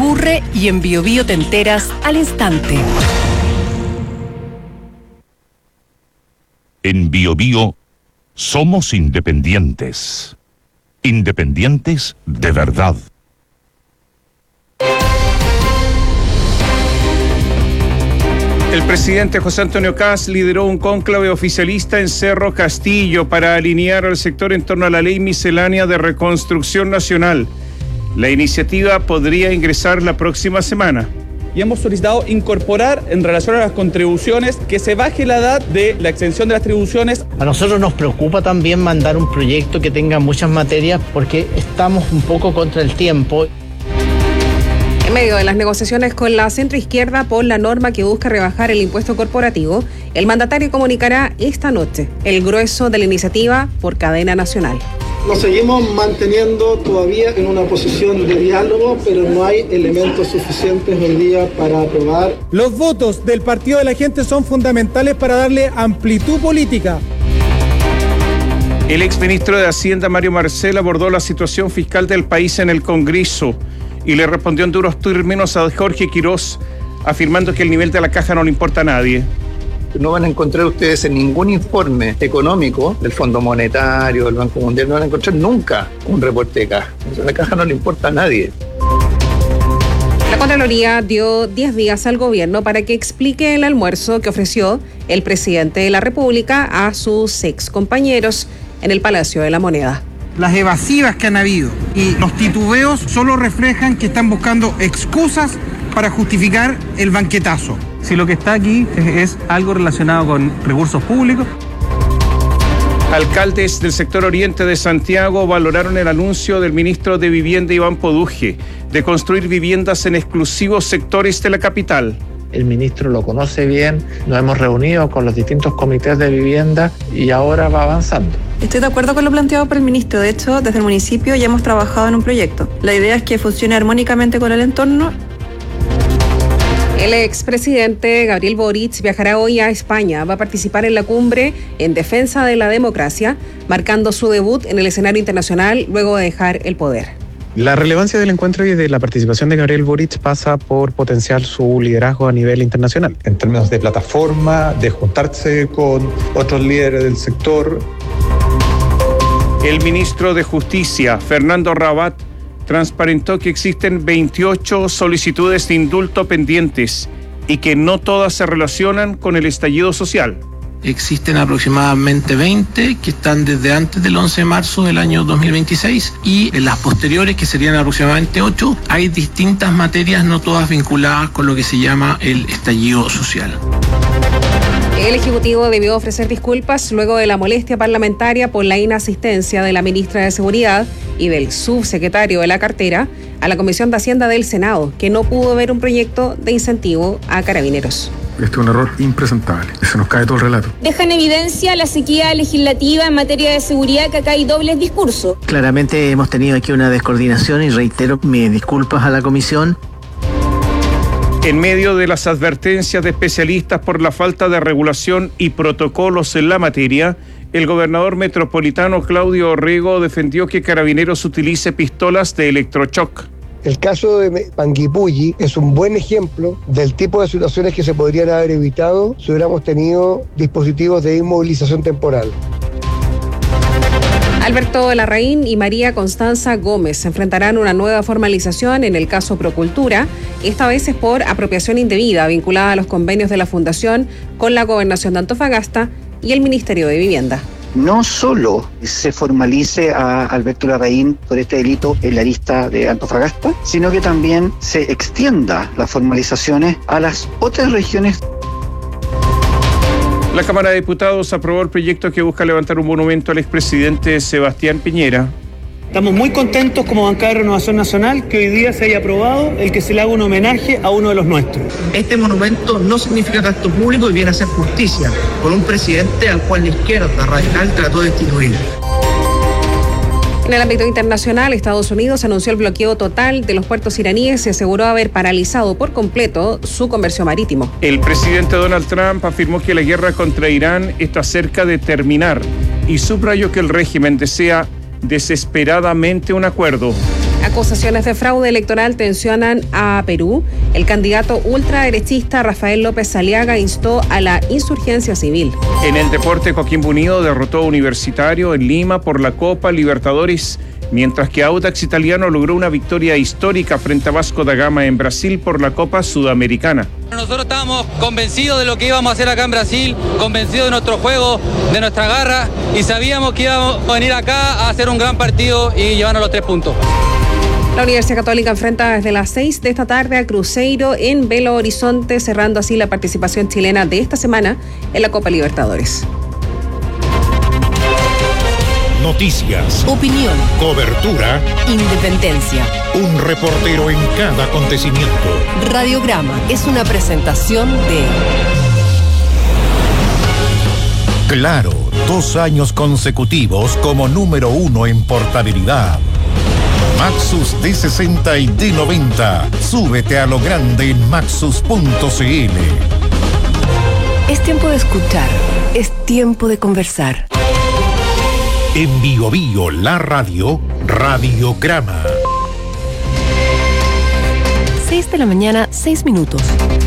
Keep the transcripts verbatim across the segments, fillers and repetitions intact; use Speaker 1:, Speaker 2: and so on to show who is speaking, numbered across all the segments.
Speaker 1: ocurre y en Bio Bio te enteras al instante.
Speaker 2: En Bio Bio somos independientes. Independientes de verdad.
Speaker 3: El presidente José Antonio Kast lideró un cónclave oficialista en Cerro Castillo para alinear al sector en torno a la ley miscelánea de reconstrucción nacional. La iniciativa podría ingresar la próxima semana.
Speaker 4: Y hemos solicitado incorporar en relación a las contribuciones que se baje la edad de la exención de las tribuciones.
Speaker 5: A nosotros nos preocupa también mandar un proyecto que tenga muchas materias porque estamos un poco contra el tiempo.
Speaker 6: En medio de las negociaciones con la centroizquierda por la norma que busca rebajar el impuesto corporativo, el mandatario comunicará esta noche el grueso de la iniciativa por cadena nacional.
Speaker 7: Nos seguimos manteniendo todavía en una posición de diálogo, pero no hay elementos suficientes hoy día para aprobar.
Speaker 8: Los votos del Partido de la Gente son fundamentales para darle amplitud política.
Speaker 3: El exministro de Hacienda, Mario Marcel, abordó la situación fiscal del país en el Congreso y le respondió en duros términos a Jorge Quirós, afirmando que el nivel de la caja no le importa a nadie.
Speaker 9: No van a encontrar ustedes en ningún informe económico del Fondo Monetario, del Banco Mundial, no van a encontrar nunca un reporte de caja. O sea, la caja no le importa a nadie.
Speaker 6: La Contraloría dio diez días al gobierno para que explique el almuerzo que ofreció el presidente de la República a sus ex compañeros en el Palacio de la Moneda.
Speaker 10: Las evasivas que han habido y los titubeos solo reflejan que están buscando excusas para justificar el banquetazo.
Speaker 4: Si lo que está aquí es, es algo relacionado con recursos públicos.
Speaker 3: Alcaldes del sector oriente de Santiago valoraron el anuncio del ministro de Vivienda, Iván Poduje, de construir viviendas en exclusivos sectores de la capital.
Speaker 5: El ministro lo conoce bien, nos hemos reunido con los distintos comités de vivienda y ahora va avanzando.
Speaker 11: Estoy de acuerdo con lo planteado por el ministro. De hecho, desde el municipio ya hemos trabajado en un proyecto. La idea es que funcione armónicamente con el entorno.
Speaker 6: El expresidente Gabriel Boric viajará hoy a España. Va a participar en la cumbre en defensa de la democracia, marcando su debut en el escenario internacional luego de dejar el poder.
Speaker 12: La relevancia del encuentro y de la participación de Gabriel Boric pasa por potenciar su liderazgo a nivel internacional.
Speaker 13: En términos de plataforma, de juntarse con otros líderes del sector.
Speaker 3: El ministro de Justicia, Fernando Rabat, transparentó que existen veintiocho solicitudes de indulto pendientes y que no todas se relacionan con el estallido social.
Speaker 14: Existen aproximadamente veinte que están desde antes del once de marzo del año dos mil veintiséis y en las posteriores, que serían aproximadamente ocho, hay distintas materias, no todas vinculadas con lo que se llama el estallido social.
Speaker 6: El Ejecutivo debió ofrecer disculpas luego de la molestia parlamentaria por la inasistencia de la ministra de Seguridad y del subsecretario de la cartera a la Comisión de Hacienda del Senado, que no pudo ver un proyecto de incentivo a carabineros.
Speaker 15: Este es un error impresentable, se nos cae todo el relato.
Speaker 16: Deja en evidencia la sequía legislativa en materia de seguridad, que acá hay dobles discursos.
Speaker 5: Claramente hemos tenido aquí una descoordinación y reitero mis disculpas a la comisión.
Speaker 3: En medio de las advertencias de especialistas por la falta de regulación y protocolos en la materia, el gobernador metropolitano Claudio Orrego defendió que Carabineros utilice pistolas de electrochoc.
Speaker 17: El caso de Panguipulli es un buen ejemplo del tipo de situaciones que se podrían haber evitado si hubiéramos tenido dispositivos de inmovilización temporal.
Speaker 6: Alberto Larraín y María Constanza Gómez enfrentarán una nueva formalización en el caso Procultura. Esta vez es por apropiación indebida vinculada a los convenios de la Fundación con la Gobernación de Antofagasta y el Ministerio de Vivienda.
Speaker 18: No solo se formalice a Alberto Larraín por este delito en la lista de Antofagasta, sino que también se extienda las formalizaciones a las otras regiones.
Speaker 3: La Cámara de Diputados aprobó el proyecto que busca levantar un monumento al expresidente Sebastián Piñera.
Speaker 19: Estamos muy contentos como bancada de Renovación Nacional que hoy día se haya aprobado el que se le haga un homenaje a uno de los nuestros.
Speaker 20: Este monumento no significa gasto público y viene a hacer justicia con un presidente al cual la izquierda radical trató de destituir.
Speaker 6: En el ámbito internacional, Estados Unidos anunció el bloqueo total de los puertos iraníes y aseguró haber paralizado por completo su comercio marítimo.
Speaker 3: El presidente Donald Trump afirmó que la guerra contra Irán está cerca de terminar y subrayó que el régimen desea desesperadamente un acuerdo.
Speaker 6: Acusaciones de fraude electoral tensionan a Perú. El candidato ultraderechista Rafael López Aliaga instó a la insurgencia civil.
Speaker 3: En el deporte, Coquimbo Unido derrotó a Universitario en Lima por la Copa Libertadores, mientras que Audax Italiano logró una victoria histórica frente a Vasco da Gama en Brasil por la Copa Sudamericana.
Speaker 21: Nosotros estábamos convencidos de lo que íbamos a hacer acá en Brasil, convencidos de nuestro juego, de nuestra garra, y sabíamos que íbamos a venir acá a hacer un gran partido y llevarnos los tres puntos.
Speaker 6: La Universidad Católica enfrenta desde las seis de esta tarde a Cruzeiro en Belo Horizonte, cerrando así la participación chilena de esta semana en la Copa Libertadores.
Speaker 22: Noticias,
Speaker 1: opinión,
Speaker 22: cobertura,
Speaker 1: independencia.
Speaker 22: Un reportero en cada acontecimiento.
Speaker 1: Radiograma es una presentación de
Speaker 22: Claro, dos años consecutivos como número uno en portabilidad. Maxus D sesenta y D noventa. Súbete a lo grande en maxus punto c l.
Speaker 1: Es tiempo de escuchar, es tiempo de conversar.
Speaker 22: En Bio Bio, la radio, Radiograma.
Speaker 1: seis de la mañana, seis minutos.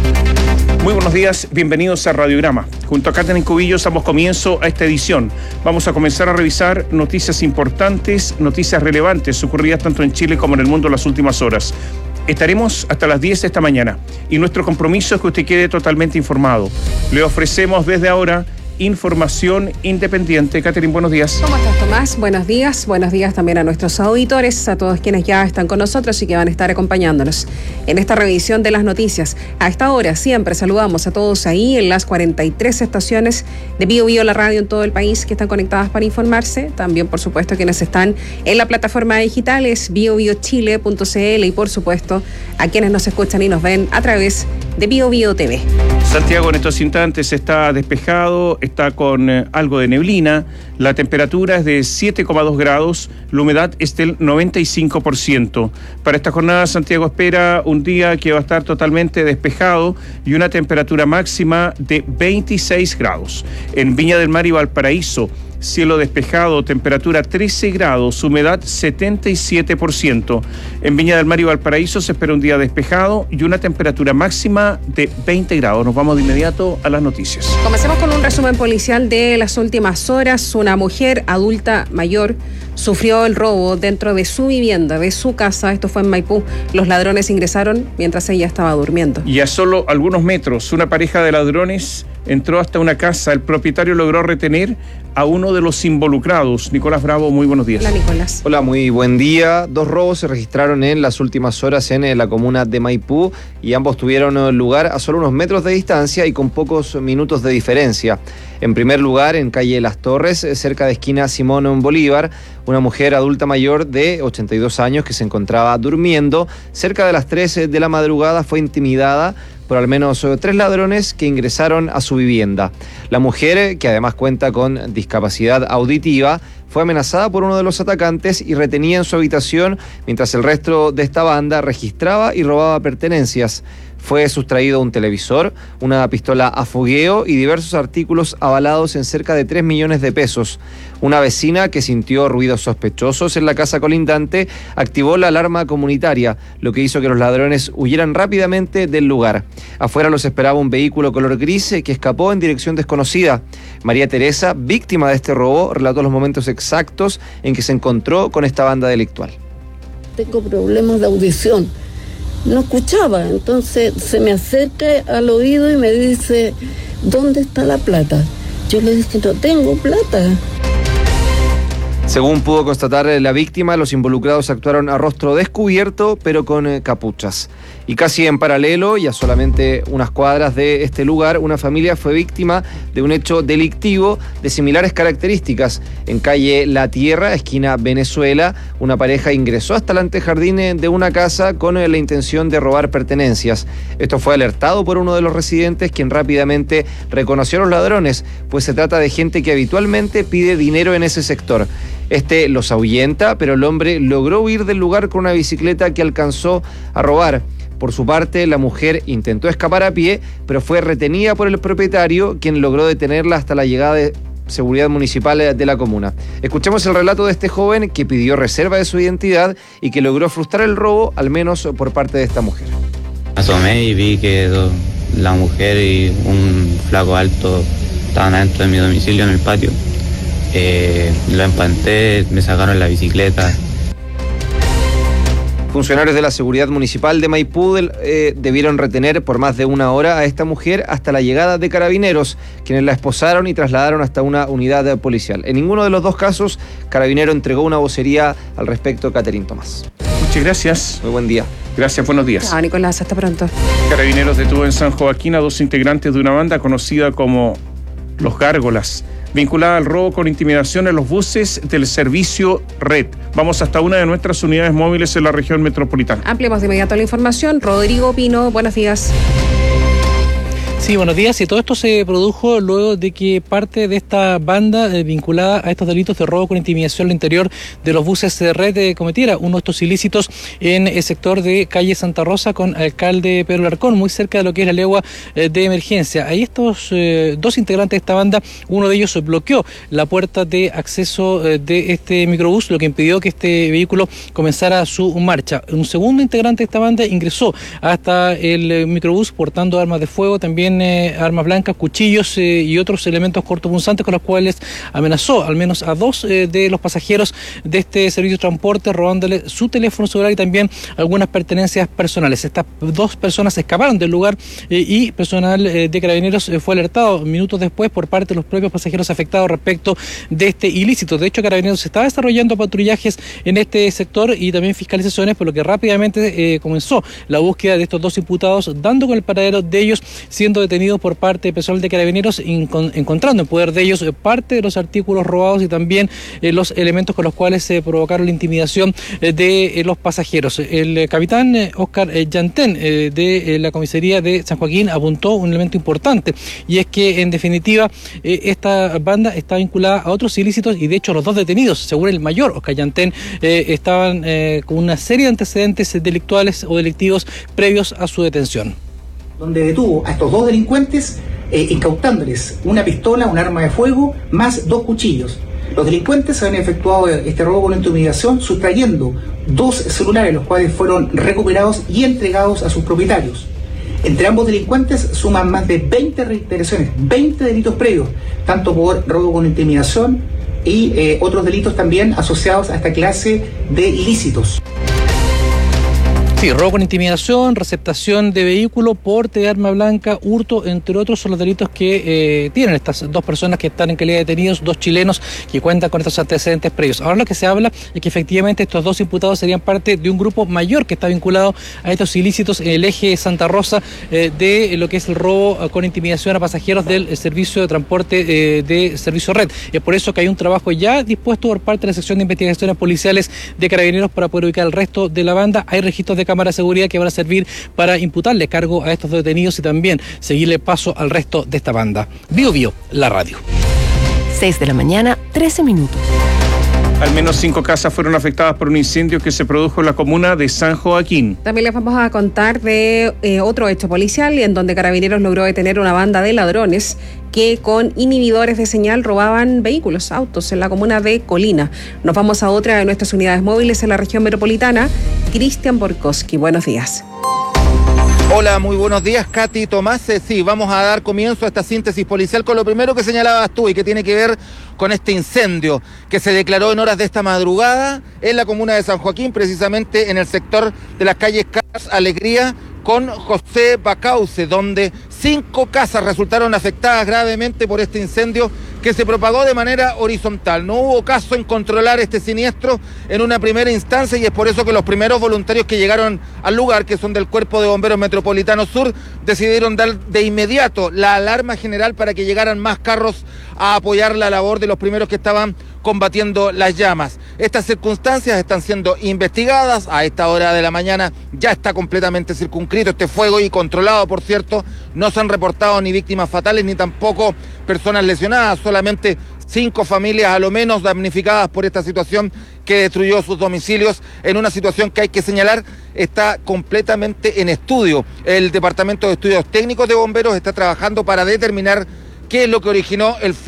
Speaker 3: Muy buenos días, bienvenidos a Radiograma. Junto a Catherine Cubillos damos comienzo a esta edición. Vamos a comenzar a revisar noticias importantes, noticias relevantes ocurridas tanto en Chile como en el mundo en las últimas horas. Estaremos hasta las diez de esta mañana y nuestro compromiso es que usted quede totalmente informado. Le ofrecemos desde ahora información independiente. Catherine, buenos días.
Speaker 6: ¿Cómo estás, Tomás? Buenos días. Buenos días también a nuestros auditores, a todos quienes ya están con nosotros y que van a estar acompañándonos en esta revisión de las noticias. A esta hora siempre saludamos a todos ahí en las cuarenta y tres estaciones de Bio Bio, la radio en todo el país, que están conectadas para informarse. También, por supuesto, quienes están en la plataforma digital es bio bio chile punto c l y, por supuesto, a quienes nos escuchan y nos ven a través de Bio Bio T V.
Speaker 3: Santiago en estos instantes está despejado, está con eh, algo de neblina, la temperatura es de siete coma dos grados, la humedad es del noventa y cinco por ciento. Para esta jornada Santiago espera un día que va a estar totalmente despejado y una temperatura máxima de veintiséis grados. En Viña del Mar y Valparaíso, cielo despejado, temperatura trece grados, humedad setenta y siete por ciento. En Viña del Mar y Valparaíso se espera un día despejado y una temperatura máxima de veinte grados. Nos vamos de inmediato a las noticias.
Speaker 6: Comencemos con un resumen policial de las últimas horas. Una mujer adulta mayor sufrió el robo dentro de su vivienda, de su casa. Esto fue en Maipú. Los ladrones ingresaron mientras ella estaba durmiendo.
Speaker 3: Y a solo algunos metros, una pareja de ladrones entró hasta una casa. El propietario logró retener a uno de los involucrados. Nicolás Bravo, muy buenos días.
Speaker 6: Hola, Nicolás.
Speaker 23: Hola, muy buen día. Dos robos se registraron en las últimas horas en la comuna de Maipú y ambos tuvieron lugar a solo unos metros de distancia y con pocos minutos de diferencia. En primer lugar, en calle Las Torres, cerca de esquina Simón Bolívar, una mujer adulta mayor de ochenta y dos años que se encontraba durmiendo cerca de las tres de la madrugada fue intimidada por al menos tres ladrones que ingresaron a su vivienda. La mujer, que además cuenta con discapacidad auditiva, fue amenazada por uno de los atacantes y retenida en su habitación mientras el resto de esta banda registraba y robaba pertenencias. Fue sustraído un televisor, una pistola a fogueo y diversos artículos avalados en cerca de tres millones de pesos. Una vecina que sintió ruidos sospechosos en la casa colindante activó la alarma comunitaria, lo que hizo que los ladrones huyeran rápidamente del lugar. Afuera los esperaba un vehículo color gris que escapó en dirección desconocida. María Teresa, víctima de este robo, relató los momentos exactos en que se encontró con esta banda delictual.
Speaker 24: Tengo problemas de audición. No escuchaba, entonces se me acerca al oído y me dice, ¿dónde está la plata? Yo le dije, no tengo plata.
Speaker 23: Según pudo constatar la víctima, los involucrados actuaron a rostro descubierto, pero con eh, capuchas. Y casi en paralelo, y a solamente unas cuadras de este lugar, una familia fue víctima de un hecho delictivo de similares características. En calle La Tierra, esquina Venezuela, una pareja ingresó hasta el antejardín de una casa con eh, la intención de robar pertenencias. Esto fue alertado por uno de los residentes, quien rápidamente reconoció a los ladrones, pues se trata de gente que habitualmente pide dinero en ese sector. Este los ahuyenta, pero el hombre logró huir del lugar con una bicicleta que alcanzó a robar. Por su parte, la mujer intentó escapar a pie, pero fue retenida por el propietario, quien logró detenerla hasta la llegada de seguridad municipal de la comuna. Escuchamos el relato de este joven que pidió reserva de su identidad y que logró frustrar el robo, al menos por parte de esta mujer.
Speaker 2: Asomé y vi que do, la mujer y un flaco alto estaban adentro de mi domicilio en el patio. Eh, lo empanté, me sacaron la bicicleta.
Speaker 23: Funcionarios de la seguridad municipal de Maipú eh, debieron retener por más de una hora a esta mujer hasta la llegada de carabineros, quienes la esposaron y trasladaron hasta una unidad policial. En ninguno de los dos casos, Carabinero entregó una vocería al respecto. Catherine Tomás.
Speaker 3: Muchas gracias.
Speaker 23: Muy buen día.
Speaker 3: Gracias, buenos días.
Speaker 6: Chao, Nicolás, hasta pronto.
Speaker 3: Carabineros detuvo en San Joaquín a dos integrantes de una banda conocida como Los Gárgolas, vinculada al robo con intimidación en los buses del servicio Red. Vamos hasta una de nuestras unidades móviles en la región metropolitana.
Speaker 6: Ampliamos de inmediato la información. Rodrigo Pino, buenos días.
Speaker 7: Sí, buenos días. Y todo esto se produjo luego de que parte de esta banda eh, vinculada a estos delitos de robo con intimidación al interior de los buses de Red eh, cometiera uno de estos ilícitos en el sector de calle Santa Rosa con alcalde Pedro Larcón, muy cerca de lo que es la legua eh, de emergencia. Ahí estos eh, dos integrantes de esta banda, uno de ellos bloqueó la puerta de acceso eh, de este microbús, lo que impidió que este vehículo comenzara su marcha. Un segundo integrante de esta banda ingresó hasta el eh, microbús portando armas de fuego, también Eh, armas blancas, cuchillos eh, y otros elementos cortopunzantes con los cuales amenazó al menos a dos eh, de los pasajeros de este servicio de transporte, robándole su teléfono celular y también algunas pertenencias personales. Estas dos personas escaparon del lugar eh, y personal eh, de Carabineros eh, fue alertado minutos después por parte de los propios pasajeros afectados respecto de este ilícito. De hecho, Carabineros está desarrollando patrullajes en este sector y también fiscalizaciones, por lo que rápidamente eh, comenzó la búsqueda de estos dos imputados, dando con el paradero de ellos, siendo detenidos por parte de personal de Carabineros, encontrando en poder de ellos parte de los artículos robados y también eh, los elementos con los cuales se provocaron la intimidación eh, de eh, los pasajeros. El eh, capitán eh, Oscar eh, Yantén eh, de eh, la comisaría de San Joaquín apuntó un elemento importante, y es que en definitiva eh, esta banda está vinculada a otros ilícitos y de hecho los dos detenidos, según el mayor Oscar Yantén, eh, estaban eh, con una serie de antecedentes delictuales o delictivos previos a su detención.
Speaker 8: Donde detuvo a estos dos delincuentes eh, incautándoles una pistola, un arma de fuego, más dos cuchillos. Los delincuentes habían efectuado este robo con intimidación, sustrayendo dos celulares, los cuales fueron recuperados y entregados a sus propietarios. Entre ambos delincuentes suman más de veinte reiteraciones, veinte delitos previos, tanto por robo con intimidación y eh, otros delitos también asociados a esta clase de ilícitos.
Speaker 7: Sí, robo con intimidación, receptación de vehículo, porte de arma blanca, hurto, entre otros, son los delitos que eh, tienen estas dos personas que están en calidad de detenidos, dos chilenos que cuentan con estos antecedentes previos. Ahora lo que se habla es que efectivamente estos dos imputados serían parte de un grupo mayor que está vinculado a estos ilícitos en el eje Santa Rosa eh, de lo que es el robo con intimidación a pasajeros del servicio de transporte eh, de Servicio Red. Es por eso que hay un trabajo ya dispuesto por parte de la sección de investigaciones policiales de Carabineros para poder ubicar el resto de la banda. Hay registros de cámara de seguridad que van a servir para imputarle cargo a estos detenidos y también seguirle paso al resto de esta banda. Bio Bio, la radio.
Speaker 1: seis de la mañana, trece minutos.
Speaker 3: Al menos cinco casas fueron afectadas por un incendio que se produjo en la comuna de San Joaquín.
Speaker 6: También les vamos a contar de eh, otro hecho policial en donde Carabineros logró detener una banda de ladrones que con inhibidores de señal robaban vehículos, autos en la comuna de Colina. Nos vamos a otra de nuestras unidades móviles en la región metropolitana. Cristian Borkowski, buenos días.
Speaker 9: Hola, muy buenos días, Katy Tomás. Sí, vamos a dar comienzo a esta síntesis policial con lo primero que señalabas tú y que tiene que ver con este incendio que se declaró en horas de esta madrugada en la comuna de San Joaquín, precisamente en el sector de las calles Cas Alegría con José Bacauce, donde cinco casas resultaron afectadas gravemente por este incendio que se propagó de manera horizontal. No hubo caso en controlar este siniestro en una primera instancia y es por eso que los primeros voluntarios que llegaron al lugar, que son del Cuerpo de Bomberos Metropolitano Sur, decidieron dar de inmediato la alarma general para que llegaran más carros a apoyar la labor de los primeros que estaban combatiendo las llamas. Estas circunstancias están siendo investigadas. A esta hora de la mañana ya está completamente circunscrito este fuego y controlado, por cierto. No se han reportado ni víctimas fatales ni tampoco personas lesionadas, solamente cinco familias a lo menos damnificadas por esta situación que destruyó sus domicilios en una situación que hay que señalar está completamente en estudio. El Departamento de Estudios Técnicos de Bomberos está trabajando para determinar qué es lo que originó el fuego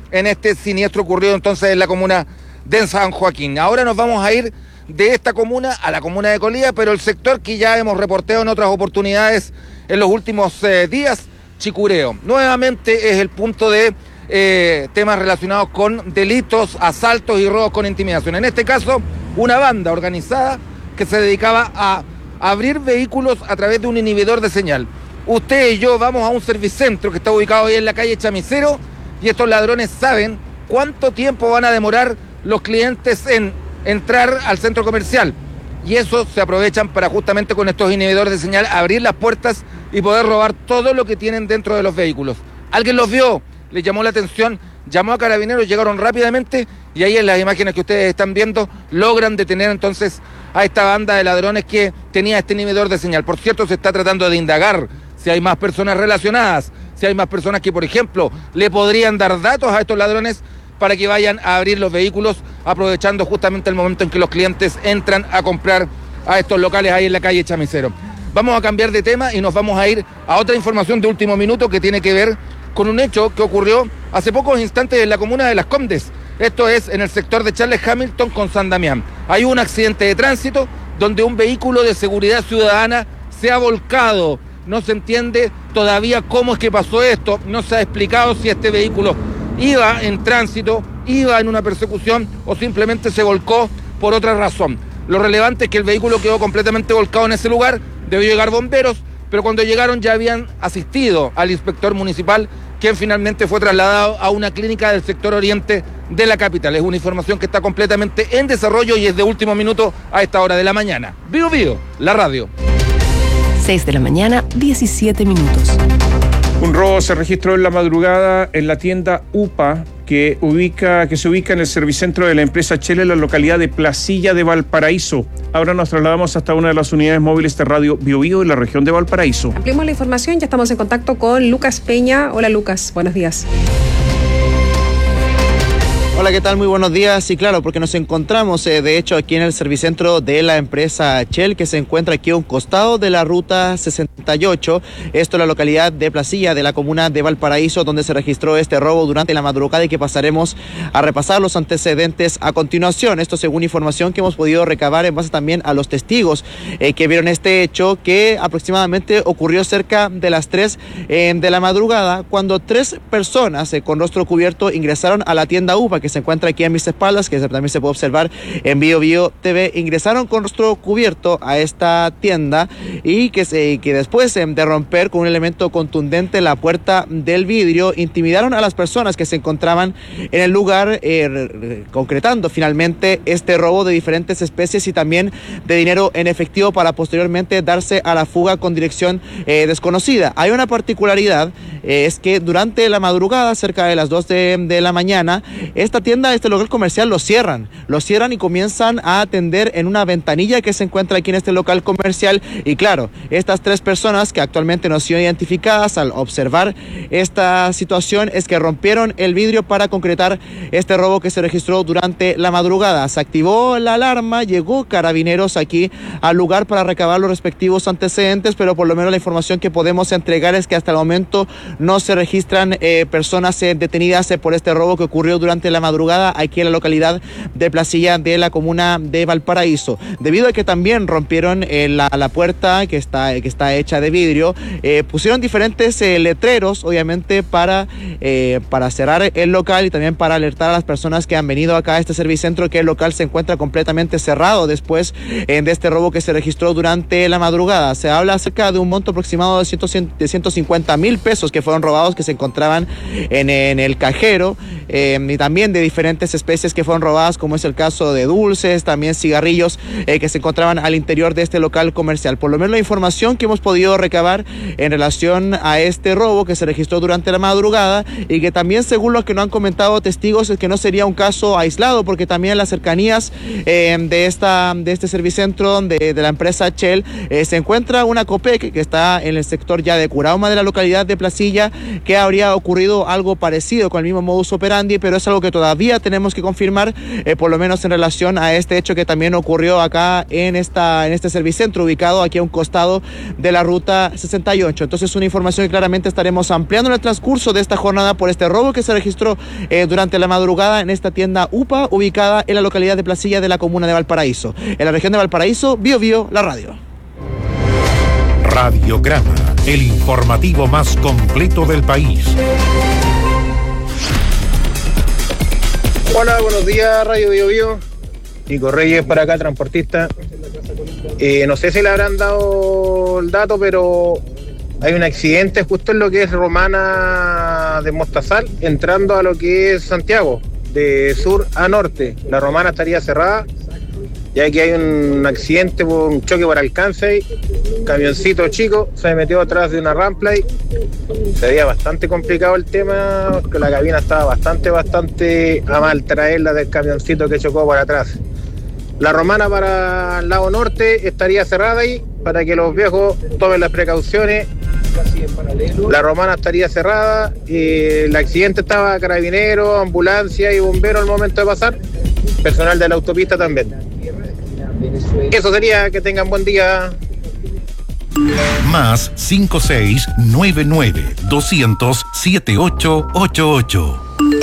Speaker 9: en este siniestro ocurrido entonces en la comuna de San Joaquín. Ahora nos vamos a ir de esta comuna a la comuna de Colía, pero el sector que ya hemos reportado en otras oportunidades en los últimos eh, días, Chicureo. Nuevamente es el punto de eh, temas relacionados con delitos, asaltos y robos con intimidación. En este caso, una banda organizada que se dedicaba a abrir vehículos a través de un inhibidor de señal. Usted y yo vamos a un servicentro que está ubicado ahí en la calle Chamicero y estos ladrones saben cuánto tiempo van a demorar los clientes en entrar al centro comercial. Y eso se aprovechan para justamente con estos inhibidores de señal abrir las puertas y poder robar todo lo que tienen dentro de los vehículos. ¿Alguien los vio? Les llamó la atención, llamó a carabineros, llegaron rápidamente y ahí en las imágenes que ustedes están viendo logran detener entonces a esta banda de ladrones que tenía este inhibidor de señal. Por cierto, se está tratando de indagar si hay más personas relacionadas, si hay más personas que, por ejemplo, le podrían dar datos a estos ladrones para que vayan a abrir los vehículos, aprovechando justamente el momento en que los clientes entran a comprar a estos locales ahí en la calle Chamicero. Vamos a cambiar de tema y nos vamos a ir a otra información de último minuto que tiene que ver con un hecho que ocurrió hace pocos instantes en la comuna de Las Condes. Esto es en el sector de Charles Hamilton con San Damián. Hay un accidente de tránsito donde un vehículo de seguridad ciudadana se ha volcado. No se entiende todavía cómo es que pasó esto. No se ha explicado si este vehículo iba en tránsito, iba en una persecución o simplemente se volcó por otra razón. Lo relevante es que el vehículo quedó completamente volcado en ese lugar, debió llegar bomberos, pero cuando llegaron ya habían asistido al inspector municipal, quien finalmente fue trasladado a una clínica del sector oriente de la capital. Es una información que está completamente en desarrollo y es de último minuto a esta hora de la mañana. Vivo Vivo, la radio.
Speaker 1: seis de la mañana, diecisiete minutos.
Speaker 3: Un robo se registró en la madrugada en la tienda U P A que, ubica, que se ubica en el servicentro de la empresa Shell en la localidad de Placilla de Valparaíso. Ahora nos trasladamos hasta una de las unidades móviles de Radio Bio Bio en la región de Valparaíso.
Speaker 6: Ampliamos la información, ya estamos en contacto con Lucas Peña. Hola Lucas, buenos días.
Speaker 4: Hola, ¿qué tal? Muy buenos días. Y claro, porque nos encontramos, eh, de hecho, aquí en el servicentro de la empresa Shell, que se encuentra aquí a un costado de la ruta sesenta y ocho. Esto en la localidad de Placilla, de la comuna de Valparaíso, donde se registró este robo durante la madrugada y que pasaremos a repasar los antecedentes a continuación. Esto según información que hemos podido recabar en base también a los testigos eh, que vieron este hecho, que aproximadamente ocurrió cerca de las tres eh, de la madrugada, cuando tres personas eh, con rostro cubierto ingresaron a la tienda U P A, que se encuentra aquí a mis espaldas, que también se puede observar en Bio Bio T V. Ingresaron con rostro cubierto a esta tienda y que, se, que después de romper con un elemento contundente la puerta del vidrio, intimidaron a las personas que se encontraban en el lugar, eh, concretando finalmente este robo de diferentes especies y también de dinero en efectivo para posteriormente darse a la fuga con dirección eh, desconocida. Hay una particularidad, eh, es que durante la madrugada, cerca de las dos de, de la mañana, esta tienda, este local comercial lo cierran, lo cierran y comienzan a atender en una ventanilla que se encuentra aquí en este local comercial. Y claro, estas tres personas que actualmente no han sido identificadas, al observar esta situación, es que rompieron el vidrio para concretar este robo que se registró durante la madrugada. Se activó la alarma, llegó carabineros aquí al lugar para recabar los respectivos antecedentes, pero por lo menos la información que podemos entregar es que hasta el momento no se registran eh, personas eh, detenidas eh, por este robo que ocurrió durante la madrugada aquí en la localidad de Placilla de la comuna de Valparaíso. Debido a que también rompieron eh, la, la puerta que está, que está hecha de vidrio, eh, pusieron diferentes eh, letreros, obviamente para, eh, para cerrar el local y también para alertar a las personas que han venido acá a este servicentro que el local se encuentra completamente cerrado después eh, de este robo que se registró durante la madrugada. Se habla acerca de un monto aproximado de, ciento cincuenta mil pesos que fueron robados, que se encontraban en, en el cajero, eh, y también de diferentes especies que fueron robadas, como es el caso de dulces, también cigarrillos eh, que se encontraban al interior de este local comercial. Por lo menos la información que hemos podido recabar en relación a este robo que se registró durante la madrugada y que también, según lo que nos han comentado testigos, es que no sería un caso aislado, porque también en las cercanías eh, de esta de este servicentro de, de la empresa Shell eh, se encuentra una Copec que está en el sector ya de Curauma de la localidad de Placilla, que habría ocurrido algo parecido con el mismo modus operandi, pero es algo que todavía todavía tenemos que confirmar, eh, por lo menos en relación a este hecho que también ocurrió acá en, esta, en este servicentro ubicado aquí a un costado de la ruta sesenta y ocho. Entonces, una información que claramente estaremos ampliando en el transcurso de esta jornada por este robo que se registró eh, durante la madrugada en esta tienda U P A ubicada en la localidad de Placilla de la comuna de Valparaíso. En la región de Valparaíso, Bio Bio, la radio.
Speaker 22: Radiograma, el informativo más completo del país.
Speaker 10: Hola, buenos días, Radio Bio Bio. Nico Reyes para acá, transportista. Eh, no sé si le habrán dado el dato, pero hay un accidente justo en lo que es Romana de Mostazal, entrando a lo que es Santiago, de sur a norte. La Romana estaría cerrada, ya que hay un accidente por un choque por alcance. Un camioncito chico se metió atrás de una Ramplay. Se veía bastante complicado el tema, porque la cabina estaba bastante, bastante a mal traerla del camioncito que chocó por atrás. La Romana para el lado norte estaría cerrada ahí, para que los viejos tomen las precauciones. La Romana estaría cerrada, y el accidente estaba carabinero, ambulancia y bombero al momento de pasar, personal de la autopista también. Eso sería, que tengan buen día.
Speaker 22: Más cinco seis nueve nueve doscientos siete ocho ocho ocho.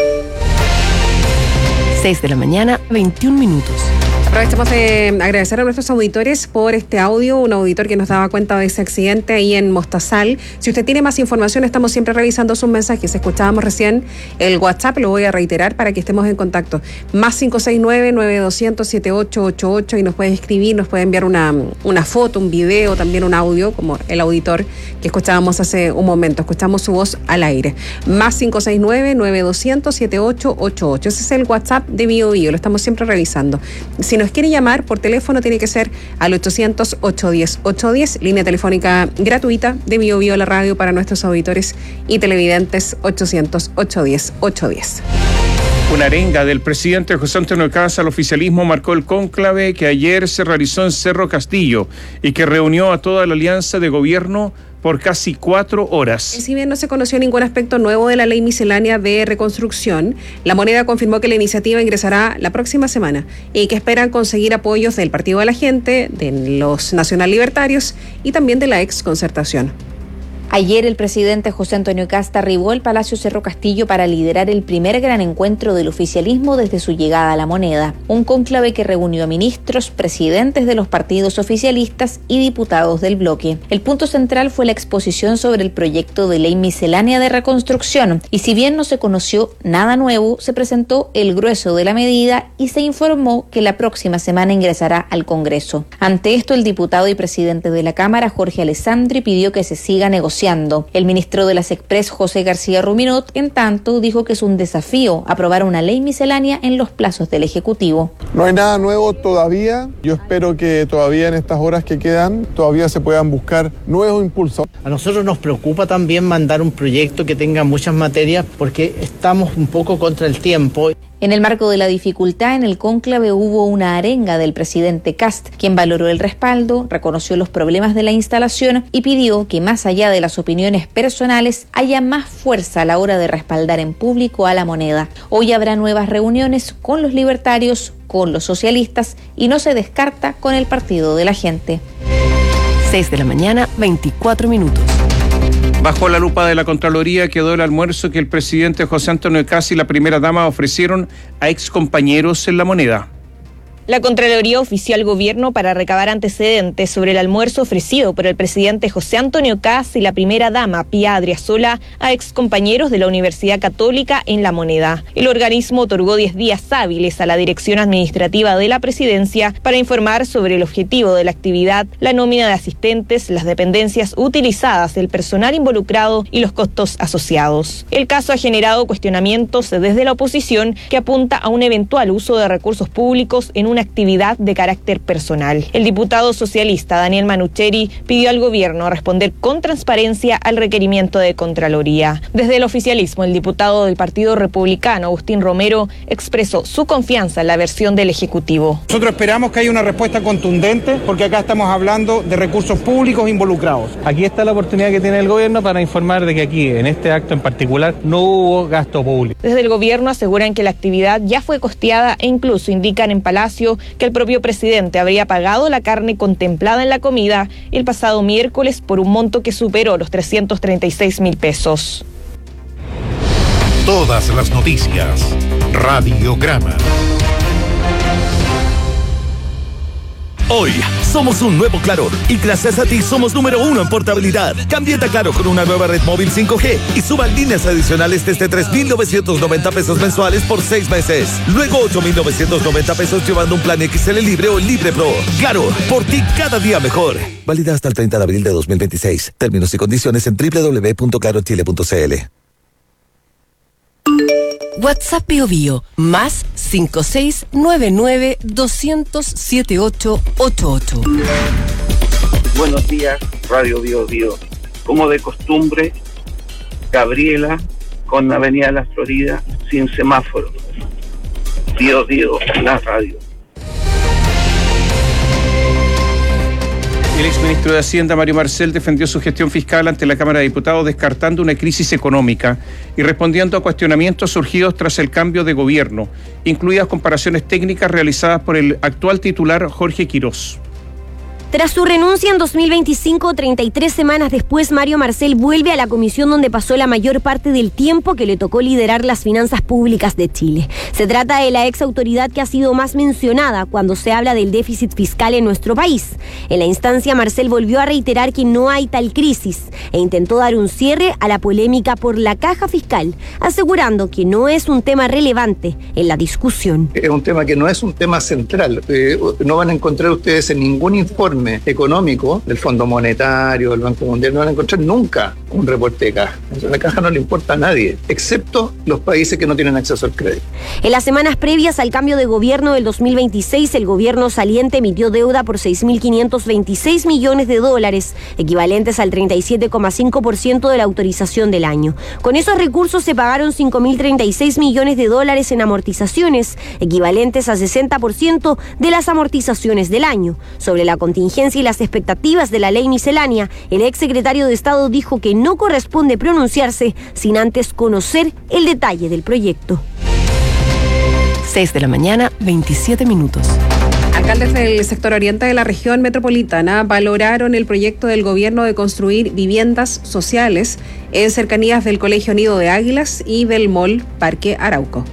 Speaker 1: seis de la mañana, veintiún minutos.
Speaker 6: Aprovechamos de agradecer a nuestros auditores por este audio, un auditor que nos daba cuenta de ese accidente ahí en Mostazal. Si usted tiene más información, estamos siempre revisando sus mensajes. Escuchábamos recién el WhatsApp, lo voy a reiterar para que estemos en contacto. Más cinco seis nueve nueve doscientos siete ocho ocho ocho, y nos puede escribir, nos puede enviar una, una foto, un video, también un audio, como el auditor que escuchábamos hace un momento. Escuchamos su voz al aire. Más cinco seis nueve nueve doscientos siete ocho ocho ocho. Ese es el WhatsApp de Bio Bio, lo estamos siempre revisando. Si nos quiere llamar por teléfono, tiene que ser al ochocientos, ochocientos diez, ochocientos diez, línea telefónica gratuita de Bio Bio, la radio, para nuestros auditores y televidentes. Ochocientos, ochocientos diez, ochocientos diez.
Speaker 3: Una arenga del presidente José Antonio Kast al oficialismo marcó el cónclave que ayer se realizó en Cerro Castillo y que reunió a toda la alianza de gobierno por casi cuatro horas.
Speaker 6: Si bien no se conoció ningún aspecto nuevo de la ley miscelánea de reconstrucción, La Moneda confirmó que la iniciativa ingresará la próxima semana y que esperan conseguir apoyos del Partido de la Gente, de los Nacional Libertarios y también de la ex Concertación.
Speaker 11: Ayer el presidente José Antonio Kast arribó al Palacio Cerro Castillo para liderar el primer gran encuentro del oficialismo desde su llegada a La Moneda, un cónclave que reunió a ministros, presidentes de los partidos oficialistas y diputados del bloque. El punto central fue la exposición sobre el proyecto de ley miscelánea de reconstrucción, y si bien no se conoció nada nuevo, se presentó el grueso de la medida y se informó que la próxima semana ingresará al Congreso. Ante esto, el diputado y presidente de la Cámara, Jorge Alessandri, pidió que se siga negociando. El ministro de las Express, José García Ruminot, en tanto, dijo que es un desafío aprobar una ley miscelánea en los plazos del Ejecutivo.
Speaker 12: No hay nada nuevo todavía. Yo espero que todavía en estas horas que quedan todavía se puedan buscar nuevos impulsos.
Speaker 13: A nosotros nos preocupa también mandar un proyecto que tenga muchas materias, porque estamos un poco contra el tiempo.
Speaker 11: En el marco de la dificultad, en el cónclave hubo una arenga del presidente Kast, quien valoró el respaldo, reconoció los problemas de la instalación y pidió que, más allá de las opiniones personales, haya más fuerza a la hora de respaldar en público a La Moneda. Hoy habrá nuevas reuniones con los libertarios, con los socialistas, y no se descarta con el Partido de la Gente.
Speaker 1: seis de la mañana, veinticuatro minutos.
Speaker 3: Bajo la lupa de la Contraloría quedó el almuerzo que el presidente José Antonio Kast y la primera dama ofrecieron a excompañeros en La Moneda.
Speaker 25: La Contraloría ofició al gobierno para recabar antecedentes sobre el almuerzo ofrecido por el presidente José Antonio Kast y la primera dama, Pía Adriasola, a excompañeros de la Universidad Católica en La Moneda. El organismo otorgó diez días hábiles a la Dirección Administrativa de la Presidencia para informar sobre el objetivo de la actividad, la nómina de asistentes, las dependencias utilizadas, el personal involucrado y los costos asociados. El caso ha generado cuestionamientos desde la oposición, que apunta a un eventual uso de recursos públicos en un una actividad de carácter personal. El diputado socialista Daniel Manucheri pidió al gobierno responder con transparencia al requerimiento de Contraloría. Desde el oficialismo, el diputado del Partido Republicano, Agustín Romero, expresó su confianza en la versión del Ejecutivo.
Speaker 5: Nosotros esperamos que haya una respuesta contundente, porque acá estamos hablando de recursos públicos involucrados.
Speaker 14: Aquí está la oportunidad que tiene el gobierno para informar de que aquí, en este acto en particular, no hubo gasto público.
Speaker 25: Desde el gobierno aseguran que la actividad ya fue costeada e incluso indican en Palacio que el propio presidente habría pagado la carne contemplada en la comida el pasado miércoles por un monto que superó los trescientos treinta y seis mil pesos.
Speaker 22: Todas las noticias. Radiograma.
Speaker 15: Hoy somos un nuevo Claro y gracias a ti somos número uno en portabilidad. Cámbiate a Claro con una nueva red móvil cinco G y suba líneas adicionales desde tres mil novecientos noventa pesos mensuales por seis meses. Luego ocho mil novecientos noventa pesos llevando un plan X L Libre o Libre Pro. Claro, por ti cada día mejor. Válida hasta el treinta de abril de dos mil veintiséis. Términos y condiciones en doble u doble u doble u punto claro chile punto c l.
Speaker 1: WhatsApp Bio Bio, más cinco seis nueve nueve dos cero cero siete ocho ocho ocho.
Speaker 16: Buenos días, Radio Bio Bio. Como de costumbre, Gabriela con Avenida La Florida sin semáforo. Bio Bio, la radio.
Speaker 3: El exministro de Hacienda, Mario Marcel, defendió su gestión fiscal ante la Cámara de Diputados, descartando una crisis económica y respondiendo a cuestionamientos surgidos tras el cambio de gobierno, incluidas comparaciones técnicas realizadas por el actual titular Jorge Quirós.
Speaker 17: Tras su renuncia en dos mil veinticinco, treinta y tres semanas después, Mario Marcel vuelve a la comisión donde pasó la mayor parte del tiempo que le tocó liderar las finanzas públicas de Chile. Se trata de la ex autoridad que ha sido más mencionada cuando se habla del déficit fiscal en nuestro país. En la instancia, Marcel volvió a reiterar que no hay tal crisis e intentó dar un cierre a la polémica por la caja fiscal, asegurando que no es un tema relevante en la discusión.
Speaker 26: Es un tema que no es un tema central. Eh, no van a encontrar ustedes en ningún informe económico del Fondo Monetario, del Banco Mundial, no van a encontrar nunca un reporte de caja. Entonces, la caja no le importa a nadie, excepto los países que no tienen acceso al crédito.
Speaker 17: En las semanas previas al cambio de gobierno del dos mil veintiséis, el gobierno saliente emitió deuda por seis mil quinientos veintiséis millones de dólares, equivalentes al treinta y siete coma cinco por ciento de la autorización del año. Con esos recursos se pagaron cinco mil treinta y seis millones de dólares en amortizaciones, equivalentes a sesenta por ciento de las amortizaciones del año. Sobre la contingencia y las expectativas de la ley miscelánea, el exsecretario de Estado dijo que no corresponde pronunciarse sin antes conocer el detalle del proyecto.
Speaker 1: seis de la mañana, veintisiete minutos.
Speaker 6: Alcaldes del sector oriente de la región metropolitana valoraron el proyecto del gobierno de construir viviendas sociales en cercanías del Colegio Nido de Águilas y del Mall Parque Arauco.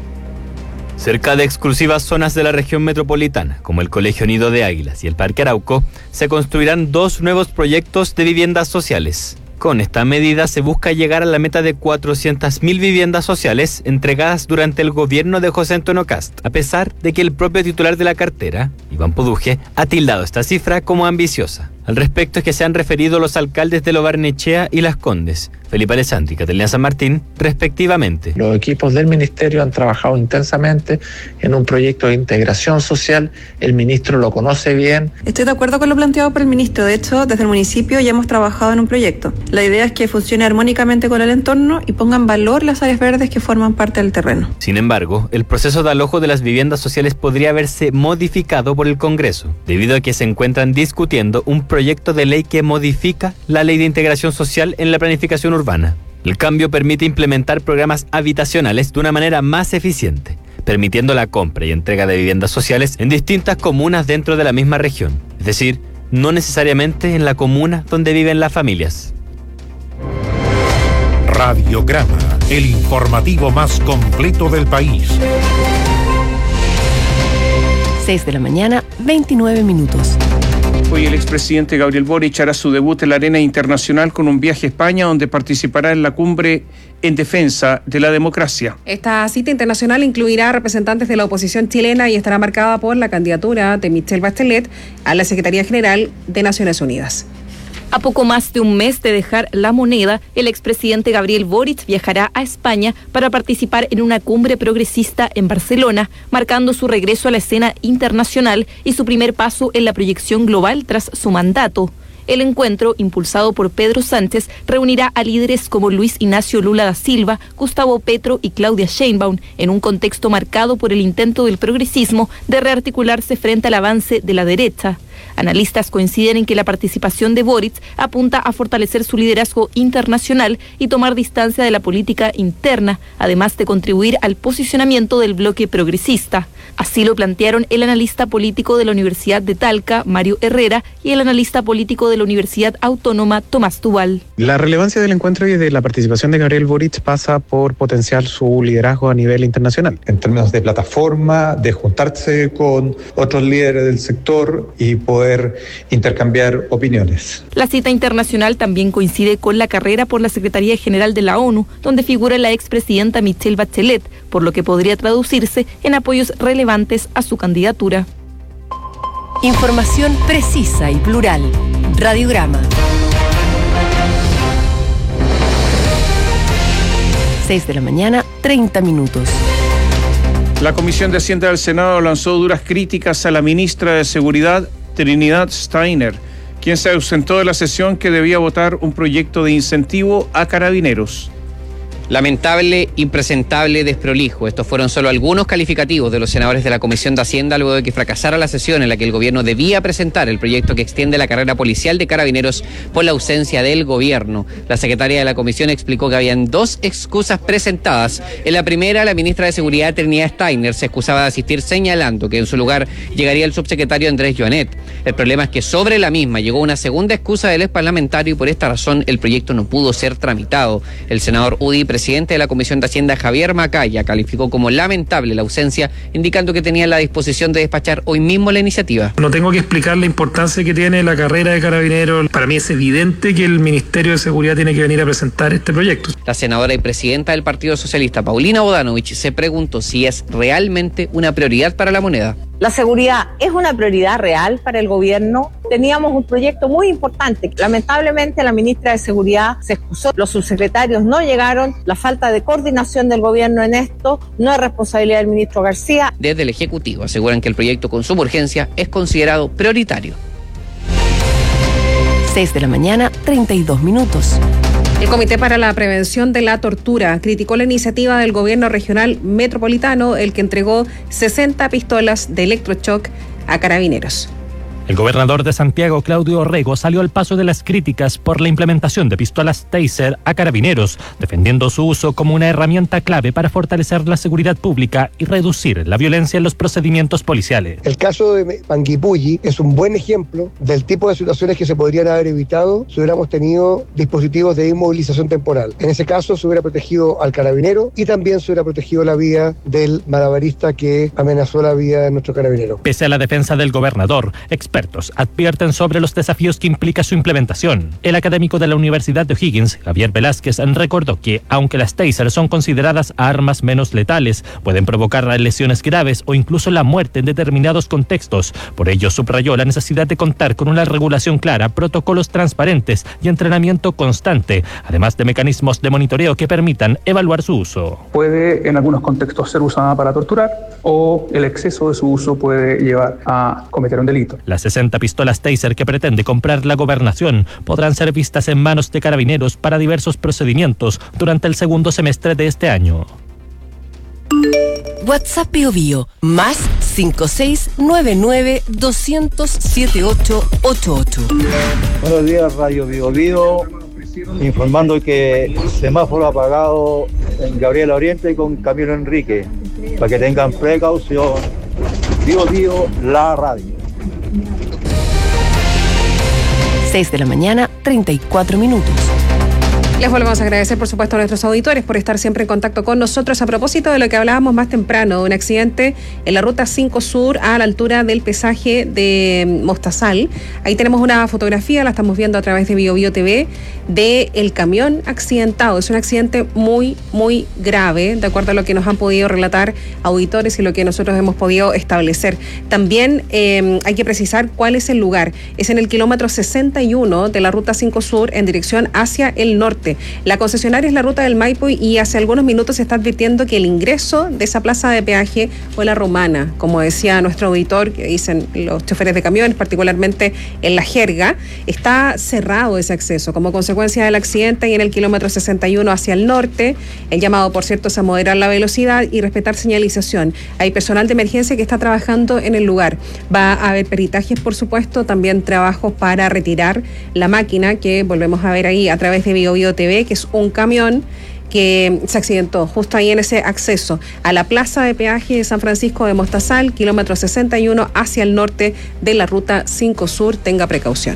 Speaker 27: Cerca de exclusivas zonas de la región metropolitana, como el Colegio Nido de Águilas y el Parque Arauco, se construirán dos nuevos proyectos de viviendas sociales. Con esta medida se busca llegar a la meta de cuatrocientas mil viviendas sociales entregadas durante el gobierno de José Antonio Kast, a pesar de que el propio titular de la cartera, Iván Poduje, ha tildado esta cifra como ambiciosa. Al respecto es que se han referido los alcaldes de Lo Barnechea y Las Condes, Felipe Alessandri y Catalina San Martín, respectivamente.
Speaker 28: Los equipos del ministerio han trabajado intensamente en un proyecto de integración social, el ministro lo conoce bien.
Speaker 29: Estoy de acuerdo con lo planteado por el ministro, de hecho, desde el municipio ya hemos trabajado en un proyecto. La idea es que funcione armónicamente con el entorno y ponga en valor las áreas verdes que forman parte del terreno.
Speaker 27: Sin embargo, el proceso de alojo de las viviendas sociales podría verse modificado por el Congreso, debido a que se encuentran discutiendo un proyecto de ley que modifica la Ley de Integración Social en la planificación urbana. El cambio permite implementar programas habitacionales de una manera más eficiente, permitiendo la compra y entrega de viviendas sociales en distintas comunas dentro de la misma región, es decir, no necesariamente en la comuna donde viven las familias.
Speaker 22: Radiograma, el informativo más completo del país.
Speaker 1: seis de la mañana, veintinueve minutos.
Speaker 3: Hoy el expresidente Gabriel Boric hará su debut en la arena internacional con un viaje a España, donde participará en la cumbre en defensa de la democracia.
Speaker 6: Esta cita internacional incluirá representantes de la oposición chilena y estará marcada por la candidatura de Michelle Bachelet a la Secretaría General de Naciones Unidas.
Speaker 25: A poco más de un mes de dejar la moneda, el expresidente Gabriel Boric viajará a España para participar en una cumbre progresista en Barcelona, marcando su regreso a la escena internacional y su primer paso en la proyección global tras su mandato. El encuentro, impulsado por Pedro Sánchez, reunirá a líderes como Luis Ignacio Lula da Silva, Gustavo Petro y Claudia Sheinbaum, en un contexto marcado por el intento del progresismo de rearticularse frente al avance de la derecha. Analistas coinciden en que la participación de Boric apunta a fortalecer su liderazgo internacional y tomar distancia de la política interna, además de contribuir al posicionamiento del bloque progresista. Así lo plantearon el analista político de la Universidad de Talca, Mario Herrera, y el analista político de la Universidad Autónoma, Tomás Duval.
Speaker 2: La relevancia del encuentro y de la participación de Gabriel Boric pasa por potenciar su liderazgo a nivel internacional.
Speaker 7: En términos de plataforma, de juntarse con otros líderes del sector y poder intercambiar opiniones.
Speaker 25: La cita internacional también coincide con la carrera por la Secretaría General de la ONU, donde figura la expresidenta Michelle Bachelet, por lo que podría traducirse en apoyos relevantes a su candidatura.
Speaker 1: Información precisa y plural. Radiograma. seis de la mañana, treinta minutos.
Speaker 3: La Comisión de Hacienda del Senado lanzó duras críticas a la ministra de Seguridad, Trinidad Steiner, quien se ausentó de la sesión que debía votar un proyecto de incentivo a carabineros.
Speaker 8: Lamentable, impresentable, desprolijo. Estos fueron solo algunos calificativos de los senadores de la Comisión de Hacienda luego de que fracasara la sesión en la que el gobierno debía presentar el proyecto que extiende la carrera policial de carabineros por la ausencia del gobierno. La secretaria de la comisión explicó que habían dos excusas presentadas. En la primera, la ministra de Seguridad, Trinidad Steiner, se excusaba de asistir señalando que en su lugar llegaría el subsecretario Andrés Joanet. El problema es que sobre la misma llegó una segunda excusa del ex parlamentario y por esta razón el proyecto no pudo ser tramitado. El senador Udi, presidente de la Comisión de Hacienda, Javier Macaya, calificó como lamentable la ausencia, indicando que tenía la disposición de despachar hoy mismo la iniciativa.
Speaker 18: No tengo que explicar la importancia que tiene la carrera de carabineros. Para mí es evidente que el Ministerio de Seguridad tiene que venir a presentar este proyecto.
Speaker 8: La senadora y presidenta del Partido Socialista, Paulina Bodanovich, se preguntó si es realmente una prioridad para la moneda.
Speaker 19: La seguridad es una prioridad real para el gobierno. Teníamos un proyecto muy importante. Lamentablemente la ministra de Seguridad se excusó, los subsecretarios no llegaron, la falta de coordinación del gobierno en esto no es responsabilidad del ministro García.
Speaker 8: Desde el Ejecutivo aseguran que el proyecto con suma urgencia es considerado prioritario.
Speaker 1: seis de la mañana, treinta y dos minutos.
Speaker 6: El Comité para la Prevención de la Tortura criticó la iniciativa del gobierno regional metropolitano, el que entregó sesenta pistolas de electroshock a carabineros.
Speaker 19: El gobernador de Santiago, Claudio Orrego, salió al paso de las críticas por la implementación de pistolas Taser a carabineros, defendiendo su uso como una herramienta clave para fortalecer la seguridad pública y reducir la violencia en los procedimientos policiales.
Speaker 20: El caso de Panguipulli es un buen ejemplo del tipo de situaciones que se podrían haber evitado si hubiéramos tenido dispositivos de inmovilización temporal. En ese caso se hubiera protegido al carabinero y también se hubiera protegido la vida del malabarista que amenazó la vida de nuestro carabinero.
Speaker 19: Pese a la defensa del gobernador, expertos advierten sobre los desafíos que implica su implementación. El académico de la Universidad de O'Higgins, Javier Velázquez, recordó que, aunque las Taser son consideradas armas menos letales, pueden provocar lesiones graves o incluso la muerte en determinados contextos. Por ello, subrayó la necesidad de contar con una regulación clara, protocolos transparentes y entrenamiento constante, además de mecanismos de monitoreo que permitan evaluar su uso.
Speaker 21: Puede, en algunos contextos, ser usada para torturar o el exceso de su uso puede llevar a cometer un delito.
Speaker 19: Las sesenta pistolas Taser que pretende comprar la gobernación podrán ser vistas en manos de carabineros para diversos procedimientos durante el segundo semestre de este año.
Speaker 1: WhatsApp Bio Bio, más cinco seis nueve nueve dos cero cero siete ocho ocho ocho.
Speaker 23: Buenos días, Radio Bio Bio, informando que semáforo apagado en Gabriela Oriente con Camilo Enrique, para que tengan precaución. Bio Bio, la radio.
Speaker 1: seis de la mañana, treinta y cuatro minutos.
Speaker 6: Les volvemos a agradecer, por supuesto, a nuestros auditores por estar siempre en contacto con nosotros. A propósito de lo que hablábamos más temprano, un accidente en la ruta cinco Sur a la altura del pesaje de Mostazal. Ahí tenemos una fotografía, la estamos viendo a través de Bio Bio T V, de el camión accidentado. Es un accidente muy, muy grave, de acuerdo a lo que nos han podido relatar auditores y lo que nosotros hemos podido establecer. También eh, hay que precisar cuál es el lugar. Es en el kilómetro sesenta y uno de la ruta cinco Sur en dirección hacia el norte. La concesionaria es la ruta del Maipo y hace algunos minutos se está advirtiendo que el ingreso de esa plaza de peaje o la Romana, como decía nuestro auditor, que dicen los choferes de camiones, particularmente en la jerga, está cerrado ese acceso como consecuencia del accidente y en el kilómetro sesenta y uno hacia el norte. El llamado, por cierto, es a moderar la velocidad y respetar señalización. Hay personal de emergencia que está trabajando en el lugar. Va a haber peritajes, por supuesto, también trabajos para retirar la máquina que volvemos a ver ahí a través de Bio Bio T V, que es un camión que se accidentó justo ahí en ese acceso a la plaza de peaje de San Francisco de Mostazal, kilómetro sesenta y uno hacia el norte de la ruta cinco Sur. Tenga precaución.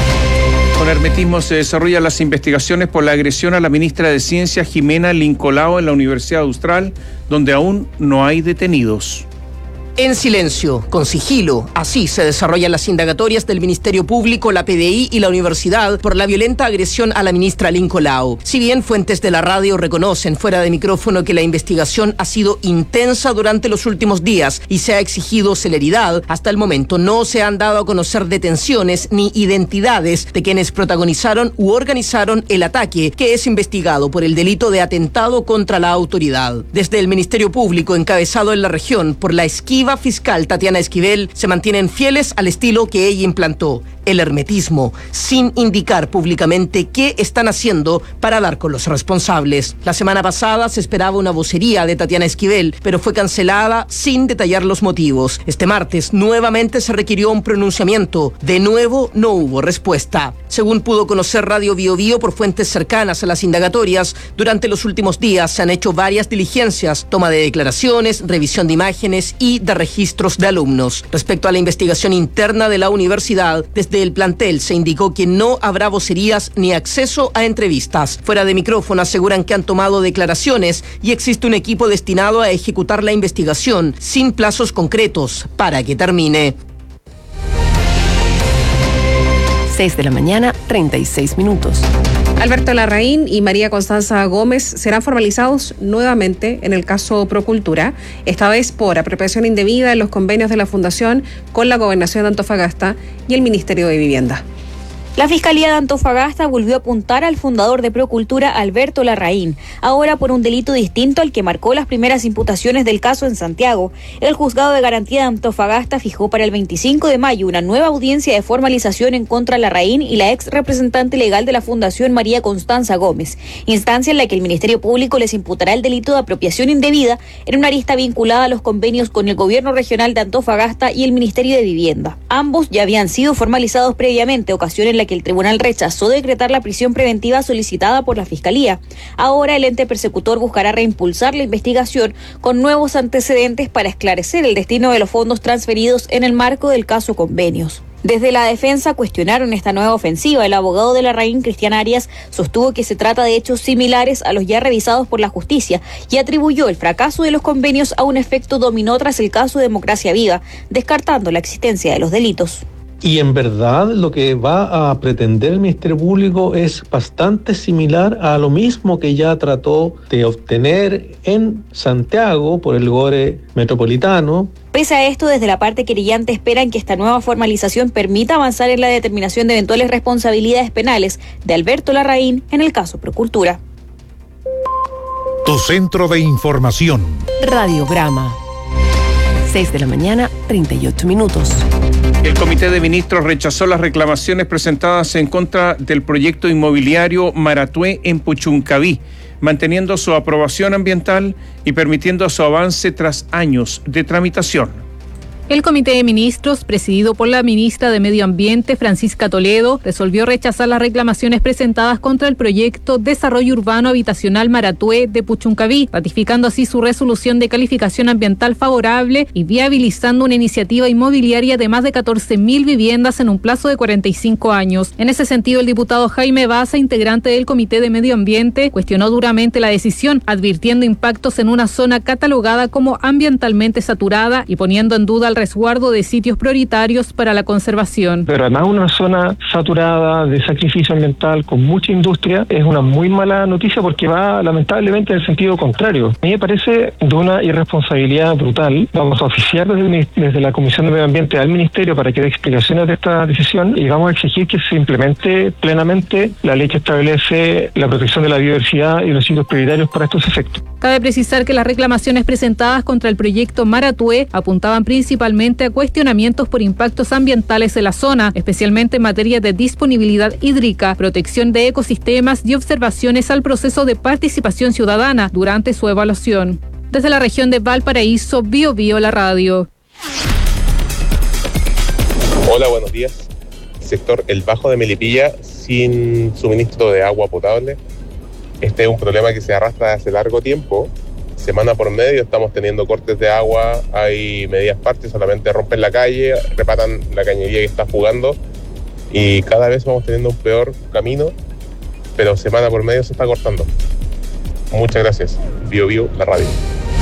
Speaker 3: Con hermetismo se desarrollan las investigaciones por la agresión a la ministra de Ciencia, Jimena Lincolao, en la Universidad Austral, donde aún no hay detenidos.
Speaker 4: En silencio, con sigilo, así se desarrollan las indagatorias del Ministerio Público, la P D I y la universidad por la violenta agresión a la ministra Lincolao. Si bien fuentes de la radio reconocen fuera de micrófono que la investigación ha sido intensa durante los últimos días y se ha exigido celeridad, hasta el momento no se han dado a conocer detenciones ni identidades de quienes protagonizaron u organizaron el ataque, que es investigado por el delito de atentado contra la autoridad. Desde el Ministerio Público, encabezado en la región por la esquiva fiscal Tatiana Esquivel, se mantienen fieles al estilo que ella implantó, el hermetismo, sin indicar públicamente qué están haciendo para dar con los responsables. La semana pasada se esperaba una vocería de Tatiana Esquivel, pero fue cancelada sin detallar los motivos. Este martes nuevamente se requirió un pronunciamiento. De nuevo no hubo respuesta. Según pudo conocer Radio Bio Bio por fuentes cercanas a las indagatorias, durante los últimos días se han hecho varias diligencias, toma de declaraciones, revisión de imágenes y de registros de alumnos. Respecto a la investigación interna de la universidad, desde el plantel se indicó que no habrá vocerías ni acceso a entrevistas. Fuera de micrófono aseguran que han tomado declaraciones y existe un equipo destinado a ejecutar la investigación sin plazos concretos para que termine.
Speaker 1: seis de la mañana, treinta y seis minutos.
Speaker 6: Alberto Larraín y María Constanza Gómez serán formalizados nuevamente en el caso Procultura, esta vez por apropiación indebida en los convenios de la Fundación con la Gobernación de Antofagasta y el Ministerio de Vivienda.
Speaker 25: La Fiscalía de Antofagasta volvió a apuntar al fundador de Procultura, Alberto Larraín, ahora por un delito distinto al que marcó las primeras imputaciones del caso en Santiago. El Juzgado de Garantía de Antofagasta fijó para el veinticinco de mayo una nueva audiencia de formalización en contra de Larraín y la ex representante legal de la Fundación, María Constanza Gómez, instancia en la que el Ministerio Público les imputará el delito de apropiación indebida en una arista vinculada a los convenios con el Gobierno Regional de Antofagasta y el Ministerio de Vivienda. Ambos ya habían sido formalizados previamente, ocasión en la que el tribunal rechazó decretar la prisión preventiva solicitada por la Fiscalía. Ahora el ente persecutor buscará reimpulsar la investigación con nuevos antecedentes para esclarecer el destino de los fondos transferidos en el marco del caso Convenios. Desde la defensa cuestionaron esta nueva ofensiva. El abogado de Larraín, Cristian Arias, sostuvo que se trata de hechos similares a los ya revisados por la justicia y atribuyó el fracaso de los convenios a un efecto dominó tras el caso Democracia Viva, descartando la existencia de los delitos.
Speaker 5: Y en verdad lo que va a pretender el Ministerio Público es bastante similar a lo mismo que ya trató de obtener en Santiago por el Gore Metropolitano.
Speaker 25: Pese a esto, desde la parte querellante esperan que esta nueva formalización permita avanzar en la determinación de eventuales responsabilidades penales de Alberto Larraín en el caso Procultura.
Speaker 22: Tu centro de información.
Speaker 1: Radiograma. seis de la mañana, treinta y ocho minutos.
Speaker 3: El Comité de Ministros rechazó las reclamaciones presentadas en contra del proyecto inmobiliario Maratué en Puchuncaví, manteniendo su aprobación ambiental y permitiendo su avance tras años de tramitación.
Speaker 9: El Comité de Ministros, presidido por la ministra de Medio Ambiente, Francisca Toledo, resolvió rechazar las reclamaciones presentadas contra el proyecto Desarrollo Urbano Habitacional Maratué de Puchuncaví, ratificando así su resolución de calificación ambiental favorable y viabilizando una iniciativa inmobiliaria de más de catorce mil viviendas en un plazo de cuarenta y cinco años. En ese sentido, el diputado Jaime Baza, integrante del Comité de Medio Ambiente, cuestionó duramente la decisión, advirtiendo impactos en una zona catalogada como ambientalmente saturada y poniendo en duda el resguardo de sitios prioritarios para la conservación.
Speaker 10: Pero además una zona saturada de sacrificio ambiental con mucha industria es una muy mala noticia porque va lamentablemente en el sentido contrario. A mí me parece de una irresponsabilidad brutal. Vamos a oficiar desde, el, desde la Comisión de Medio Ambiente al Ministerio para que dé explicaciones de esta decisión y vamos a exigir que se implemente plenamente la ley que establece la protección de la biodiversidad y los sitios prioritarios para estos efectos.
Speaker 9: Cabe precisar que las reclamaciones presentadas contra el proyecto Maratué apuntaban principalmente a cuestionamientos por impactos ambientales en la zona, especialmente en materia de disponibilidad hídrica, protección de ecosistemas y observaciones al proceso de participación ciudadana durante su evaluación. Desde la región de Valparaíso, Bio Bio la radio.
Speaker 11: Hola, buenos días. Sector El Bajo de Melipilla sin suministro de agua potable. Este es un problema que se arrastra hace largo tiempo. Semana por medio estamos teniendo cortes de agua, hay medias partes, solamente rompen la calle, repatan la cañería que está jugando y cada vez vamos teniendo un peor camino, pero semana por medio se está cortando. Muchas gracias. Bio Bio, la radio.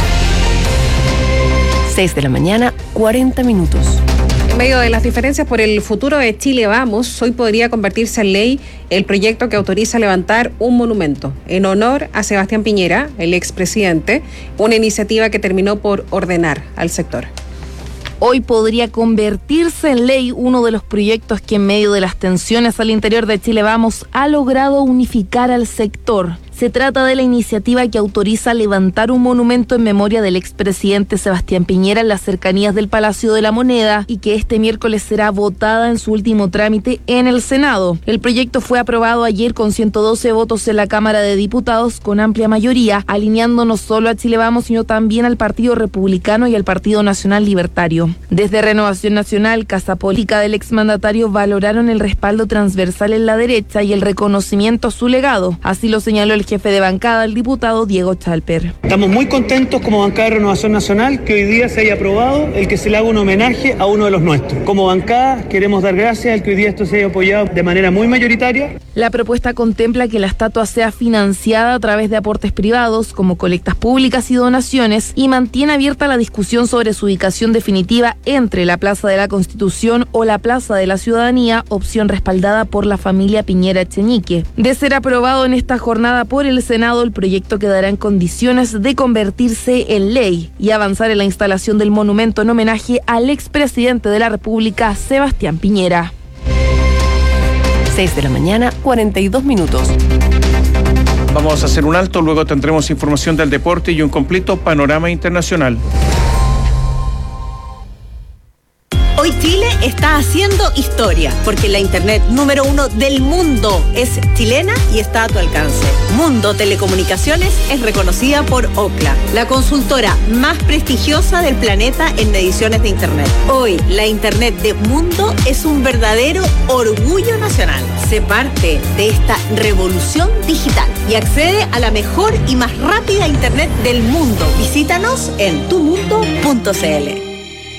Speaker 1: seis de la mañana, cuarenta minutos.
Speaker 6: En medio de las diferencias por el futuro de Chile Vamos, hoy podría convertirse en ley el proyecto que autoriza levantar un monumento en honor a Sebastián Piñera, el expresidente, una iniciativa que terminó por ordenar al sector.
Speaker 12: Hoy podría convertirse en ley uno de los proyectos que en medio de las tensiones al interior de Chile Vamos ha logrado unificar al sector. Se trata de la iniciativa que autoriza levantar un monumento en memoria del expresidente Sebastián Piñera en las cercanías del Palacio de la Moneda y que este miércoles será votada en su último trámite en el Senado. El proyecto fue aprobado ayer con ciento doce votos en la Cámara de Diputados con amplia mayoría, alineando no solo a Chile Vamos, sino también al Partido Republicano y al Partido Nacional Libertario. Desde Renovación Nacional, Casa Política del exmandatario valoraron el respaldo transversal en la derecha y el reconocimiento a su legado. Así lo señaló el jefe de bancada, el diputado Diego Chalper.
Speaker 13: Estamos muy contentos como bancada de Renovación Nacional que hoy día se haya aprobado el que se le haga un homenaje a uno de los nuestros. Como bancada queremos dar gracias al que hoy día esto se haya apoyado de manera muy mayoritaria.
Speaker 12: La propuesta contempla que la estatua sea financiada a través de aportes privados como colectas públicas y donaciones y mantiene abierta la discusión sobre su ubicación definitiva entre la Plaza de la Constitución o la Plaza de la Ciudadanía, opción respaldada por la familia Piñera Echeñique. De ser aprobado en esta jornada por el Senado, el proyecto quedará en condiciones de convertirse en ley y avanzar en la instalación del monumento en homenaje al expresidente de la República, Sebastián Piñera.
Speaker 1: seis de la mañana, cuarenta y dos minutos.
Speaker 3: Vamos a hacer un alto, luego tendremos información del deporte y un completo panorama internacional.
Speaker 14: Hoy Chile está haciendo historia, porque la internet número uno del mundo es chilena y está a tu alcance. Mundo Telecomunicaciones es reconocida por Ookla, la consultora más prestigiosa del planeta en mediciones de internet. Hoy, la internet de Mundo es un verdadero orgullo nacional. Sé parte de esta revolución digital y accede a la mejor y más rápida internet del mundo. Visítanos en tu mundo punto c l.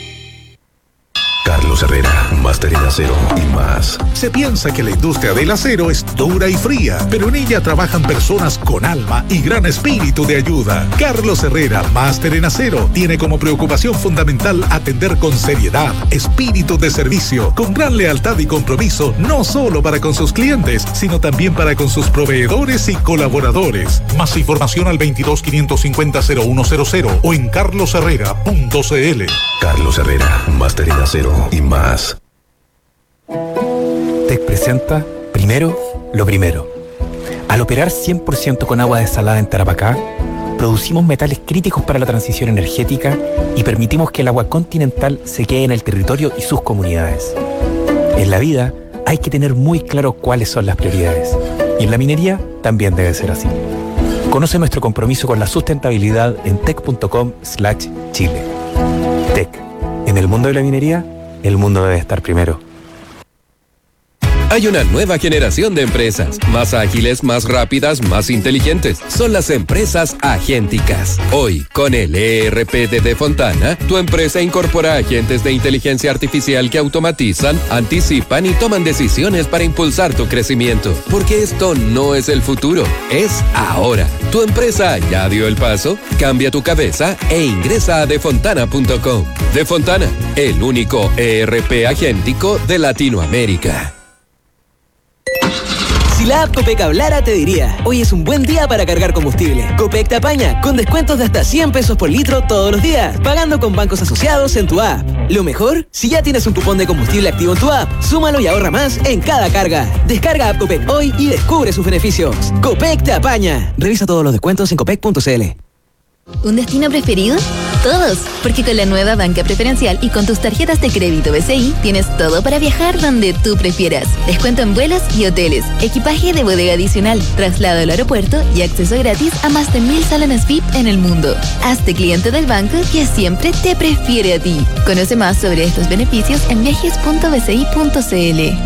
Speaker 15: Carlos Herrera, máster en acero y más. Se piensa que la industria del acero es dura y fría, pero en ella trabajan personas con alma y gran espíritu de ayuda. Carlos Herrera, máster en acero, tiene como preocupación fundamental atender con seriedad, espíritu de servicio, con gran lealtad y compromiso, no solo para con sus clientes, sino también para con sus proveedores y colaboradores. Más información al veintidós, quinientos cincuenta, cero uno cero cero o en carlos herrera punto c l. Carlos Herrera, máster en acero y más.
Speaker 16: Tec presenta primero lo primero. Al operar cien por ciento con agua desalada en Tarapacá, producimos metales críticos para la transición energética y permitimos que el agua continental se quede en el territorio y sus comunidades. En la vida hay que tener muy claro cuáles son las prioridades, y en la minería también debe ser así. Conoce nuestro compromiso con la sustentabilidad en tec punto com slash chile. Tec, En el mundo de la minería, el mundo debe estar primero.
Speaker 2: Hay una nueva generación de empresas, más ágiles, más rápidas, más inteligentes. Son las empresas agénticas. Hoy, con el E R P de Defontana, tu empresa incorpora agentes de inteligencia artificial que automatizan, anticipan y toman decisiones para impulsar tu crecimiento. Porque esto no es el futuro, es ahora. ¿Tu empresa ya dio el paso? Cambia tu cabeza e ingresa a defontana punto com. Defontana, el único E R P agéntico de Latinoamérica.
Speaker 7: Si la app Copec hablara, te diría, hoy es un buen día para cargar combustible. Copec te apaña, con descuentos de hasta cien pesos por litro todos los días, pagando con bancos asociados en tu app. Lo mejor, si ya tienes un cupón de combustible activo en tu app, súmalo y ahorra más en cada carga. Descarga app Copec hoy y descubre sus beneficios. Copec te apaña. Revisa todos los descuentos en copec punto c l.
Speaker 17: ¿Un destino preferido? Todos, porque con la nueva banca preferencial y con tus tarjetas de crédito B C I tienes todo para viajar donde tú prefieras. Descuento en vuelos y hoteles, equipaje de bodega adicional, traslado al aeropuerto y acceso gratis a más de mil salones V I P en el mundo. Hazte cliente del banco que siempre te prefiere a ti. Conoce más sobre estos beneficios en viajes punto b c i punto c l.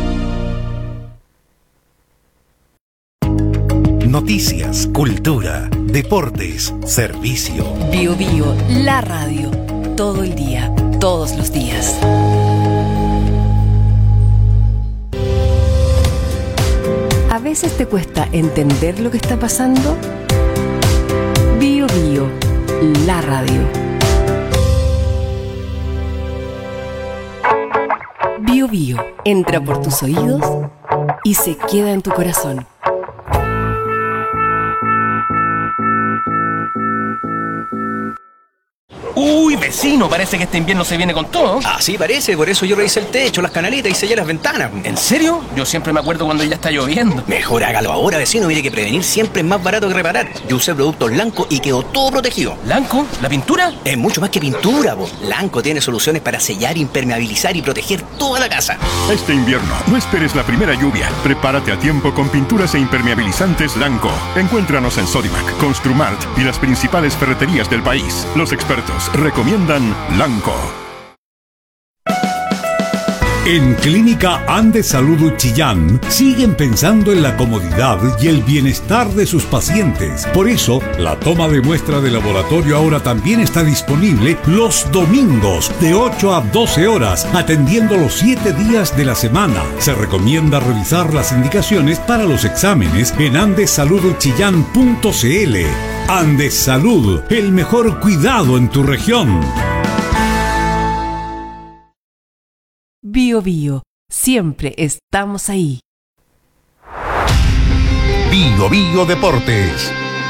Speaker 22: Noticias, cultura, deportes, servicio.
Speaker 1: Bio Bio, la radio. Todo el día, todos los días. ¿A veces te cuesta entender lo que está pasando? Bio Bio, la radio. Bio Bio, entra por tus oídos y se queda en tu corazón.
Speaker 18: Uy, vecino, parece que este invierno se viene con todo.
Speaker 24: Así parece, por eso yo revisé el techo, las canaletas y sellé las ventanas.
Speaker 18: ¿En serio? Yo siempre me acuerdo cuando ya está lloviendo.
Speaker 24: Mejor hágalo ahora, vecino, mire que prevenir siempre es más barato que reparar. Yo usé productos Lanco y quedó todo protegido.
Speaker 18: ¿Lanco? ¿La pintura?
Speaker 24: Es mucho más que pintura, po. Lanco tiene soluciones para sellar, impermeabilizar y proteger toda la casa.
Speaker 26: Este invierno, no esperes la primera lluvia. Prepárate a tiempo con pinturas e impermeabilizantes Lanco. Encuéntranos en Sodimac, Construmart y las principales ferreterías del país. Los expertos recomiendan Lanco.
Speaker 27: En Clínica Andes Salud Chillán siguen pensando en la comodidad y el bienestar de sus pacientes. Por eso, la toma de muestra de laboratorio ahora también está disponible los domingos de ocho a doce horas, atendiendo los siete días de la semana. Se recomienda revisar las indicaciones para los exámenes en andes salud chillán punto c l. Andes Salud, el mejor cuidado en tu región.
Speaker 1: Bio Bio, siempre estamos ahí.
Speaker 22: Bio Bio Deportes.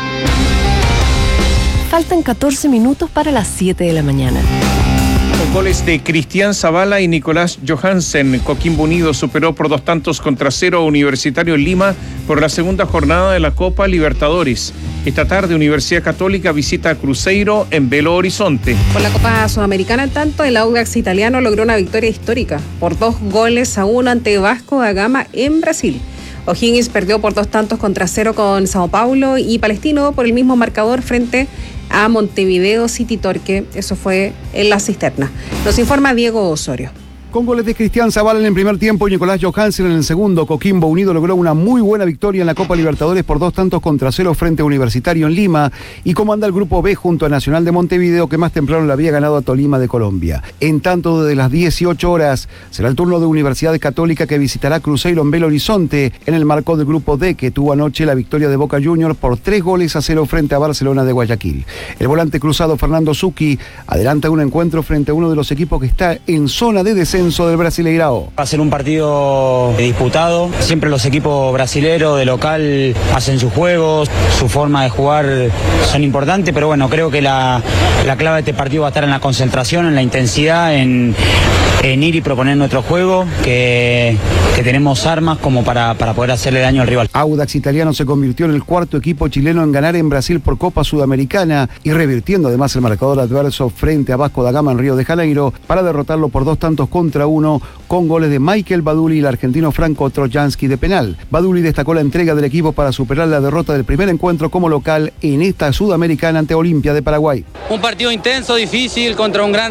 Speaker 1: Faltan catorce minutos para las siete de la mañana.
Speaker 3: Con goles de Cristian Zavala y Nicolás Johansen, Coquimbo Unido superó por dos tantos contra cero a Universitario en Lima por la segunda jornada de la Copa Libertadores. Esta tarde, Universidad Católica visita a Cruzeiro en Belo Horizonte.
Speaker 6: Por la Copa Sudamericana, en tanto, el Audax italiano logró una victoria histórica por dos goles a uno ante Vasco da Gama en Brasil. O'Higgins perdió por dos tantos contra cero con Sao Paulo y Palestino por el mismo marcador frente a Montevideo City Torque. Eso fue en la cisterna. Nos informa Diego Osorio.
Speaker 28: Con goles de Cristian Zavala en el primer tiempo y Nicolás Johansen en el segundo, Coquimbo Unido logró una muy buena victoria en la Copa Libertadores por dos tantos contra cero frente a Universitario en Lima y comanda el Grupo B junto a Nacional de Montevideo, que más temprano le había ganado a Tolima de Colombia. En tanto, desde las dieciocho horas será el turno de Universidad Católica, que visitará Cruzeiro en Belo Horizonte en el marco del Grupo D, que tuvo anoche la victoria de Boca Juniors por tres goles a cero frente a Barcelona de Guayaquil. El volante cruzado Fernando Zucchi adelanta un encuentro frente a uno de los equipos que está en zona de descenso del Brasileirao.
Speaker 29: Va a ser un partido disputado. Siempre los equipos brasileros de local hacen sus juegos, su forma de jugar son importantes, pero bueno, creo que la, la clave de este partido va a estar en la concentración, en la intensidad, en, en ir y proponer nuestro juego, que, que tenemos armas como para, para poder hacerle daño al rival.
Speaker 28: Audax italiano se convirtió en el cuarto equipo chileno en ganar en Brasil por Copa Sudamericana y revirtiendo además el marcador adverso frente a Vasco da Gama en Río de Janeiro para derrotarlo por dos tantos contra uno con goles de Michael Baduli y el argentino Franco Trojansky de penal. Baduli destacó la entrega del equipo para superar la derrota del primer encuentro como local en esta Sudamericana ante Olimpia de Paraguay.
Speaker 30: Un partido intenso, difícil, contra un gran